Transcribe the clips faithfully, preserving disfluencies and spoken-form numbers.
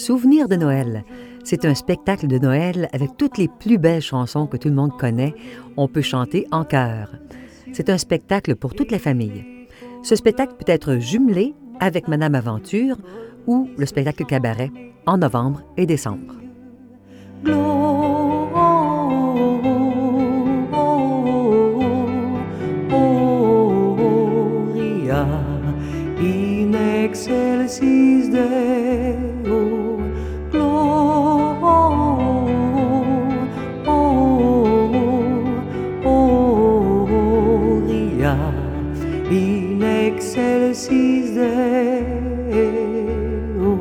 Souvenirs de Noël. C'est un spectacle de Noël avec toutes les plus belles chansons que tout le monde connaît. On peut chanter en chœur. C'est un spectacle pour toute la famille. Ce spectacle peut être jumelé avec Madame Aventure ou le spectacle cabaret en novembre et décembre. Gloria in excelsis Deo, Gloria in excelsis Deo.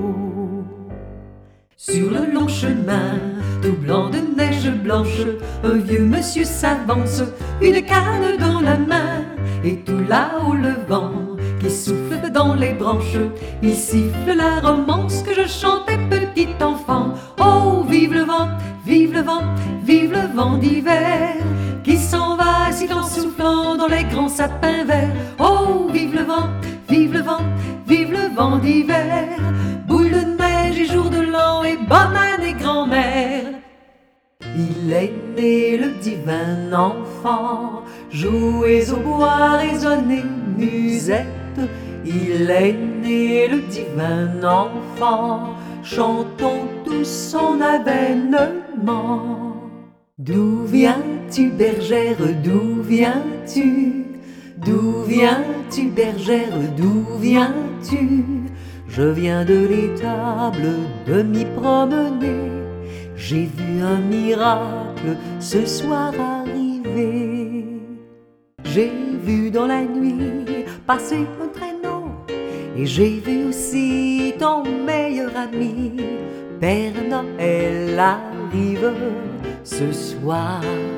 Sur le long chemin, tout blanc de neige blanche, un vieux monsieur s'avance, une canne dans la main, et tout là-haut le vent qui souffle dans les branches, il siffle la romance que je chantais petit enfant. Oh, vive le vent, vive le vent, vive le vent d'hiver, qui s'en va si en soufflant dans les grands sapins verts. Oh, vive le vent, vive le vent, vive le vent d'hiver, boule de neige et jour de l'an et bonne année grand-mère. Il est né le divin enfant, jouez au bois, résonnez musette. Il est né le divin enfant, chantons tous son avènement. D'où viens-tu, bergère, d'où viens-tu? D'où viens-tu, bergère, d'où viens-tu? Je viens de l'étable de m'y promener, j'ai vu un miracle ce soir arriver. J'ai vu dans la nuit passer un traîneau, et j'ai vu aussi ton meilleur ami. Père Noël arrive ce soir.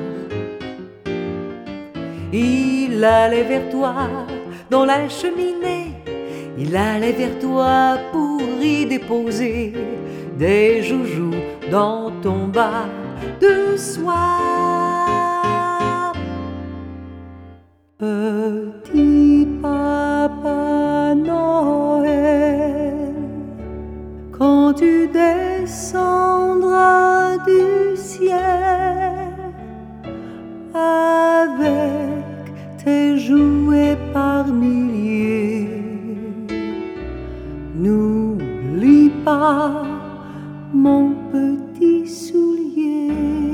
Il allait vers toi dans la cheminée, il allait vers toi pour y déposer des joujoux dans ton bas de soie. Petit Papa Noël, quand tu descendras du ciel avec tes jouets par milliers, n'oublie pas mon petit soulier.